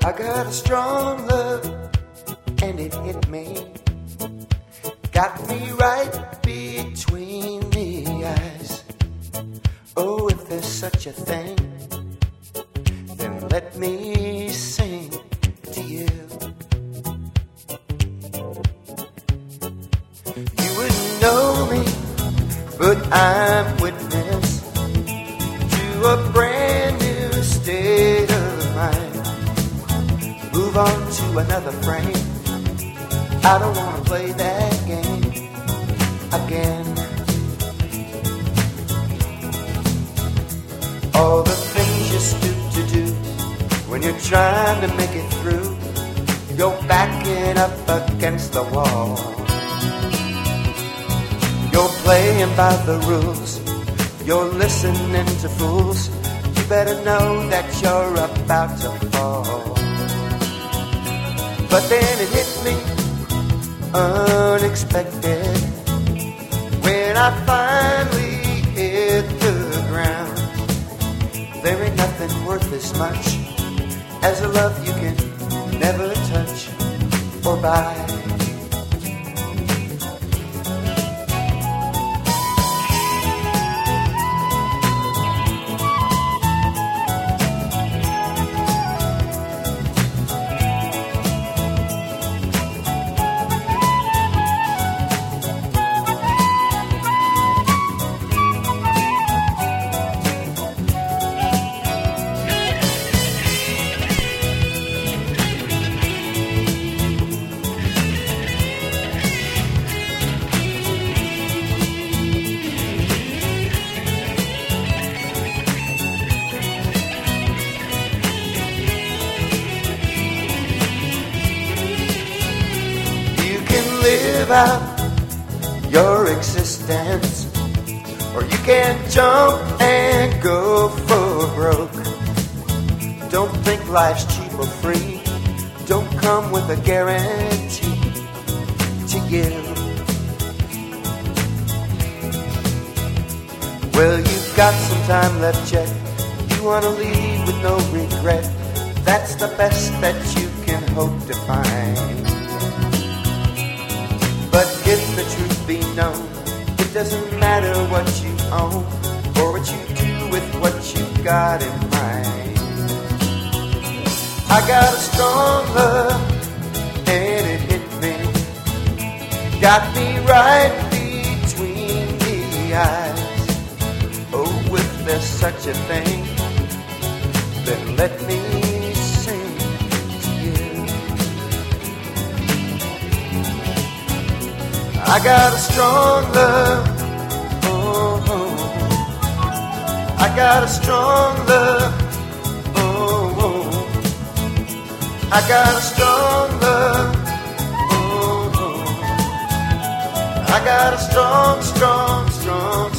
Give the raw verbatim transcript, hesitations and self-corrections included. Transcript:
I got a strong love, and it hit me. Got me right between the eyes. Oh, if there's such a thing, then let me sing to you. You wouldn't know me, but I'm witness to a brand new state of mind. Move on to another frame. I don't want to play that game again. All the things you stoop to do when you're trying to make it through, you're backing up against the wall. You're playing by the rules, you're listening to fools. You better know that you're about to fall. But then it hit me unexpected when I finally hit the ground. There ain't nothing worth as much as a love you can never touch or buy. Live out your existence, or you can jump and go for broke. Don't think life's cheap or free. Don't come with a guarantee to give. Well, you've got some time left yet. You want to leave with no regret. That's the best that you can hope to find. But if the truth be known, it doesn't matter what you own or what you do with what you got in mind. I got a strong love, and it hit me. Got me right between the eyes. Oh, if there's such a thing, then let me I got a strong love, oh, oh. I got a strong love, oh, oh. I got a strong love, oh, oh. I got a strong, strong, strong